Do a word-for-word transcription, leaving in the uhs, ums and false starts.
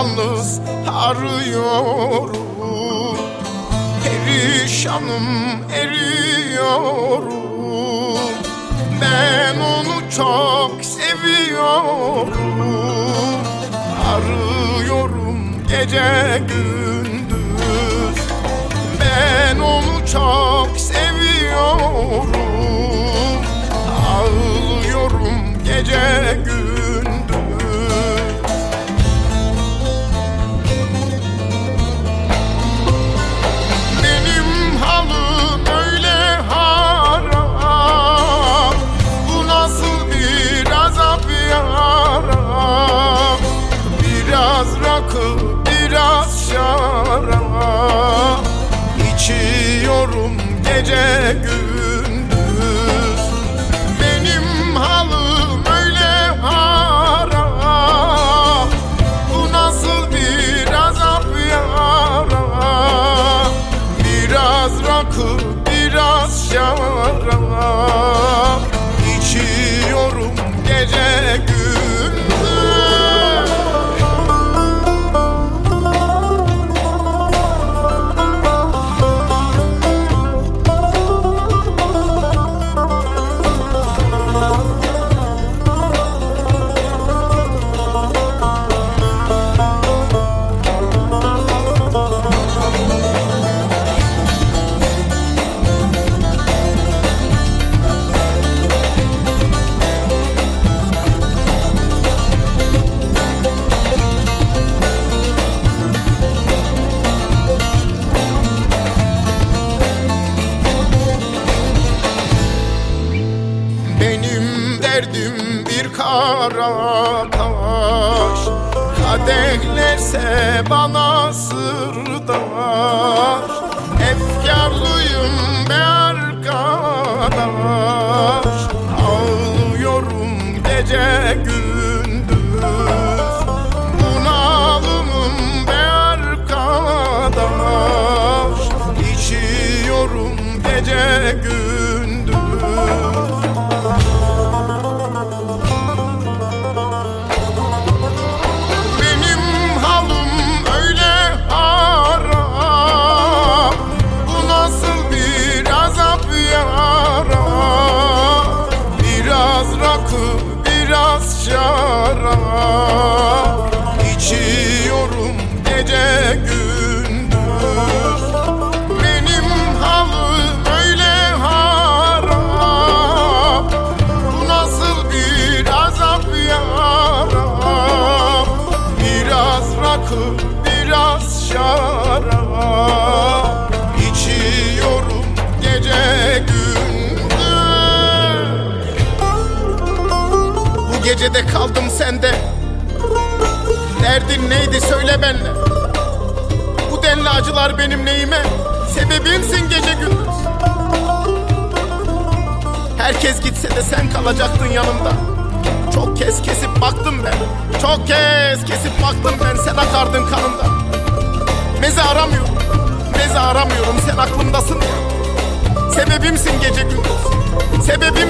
yalnız arıyorum. Perişanım, eriyorum. Ben onu çok seviyorum. Arıyorum gece gündüz. Ben onu çok seviyorum. Ağlıyorum gece gündüz. Benim halim öyle harap. Bu nasıl bir azap yaram. Biraz rakı, biraz şarap. İçiyorum gece gündüz. Benim halim öyle harap. Bu nasıl bir azap yaram. Biraz rakı, biraz şarap. İçiyorum gece gündüz. Derdim bir kara taş. Kadehlerse bana sırdaş. Efkarlıyım be arkadaş. Ağlıyorum gece gündüz. Bunalımım be arkadaş. İçiyorum gece gündüz. Biraz şarap. İçiyorum gece gündüz. Benim halim öyle harap. Bu nasıl bir azap yaram. Biraz rakı, biraz şarap. İçiyorum gece gecede kaldım sende. Derdin neydi söyle benle. Bu denli acılar benim neyime. Sebebimsin gece gündüz. Herkes gitse de sen kalacaktın yanımda. Çok kez kesip baktım ben. Çok kez kesip baktım ben. Sen akardın kanımda. Meze aramıyorum, meze aramıyorum. Sen aklımdasın ya. Sebebimsin gece gündüz. Sebebim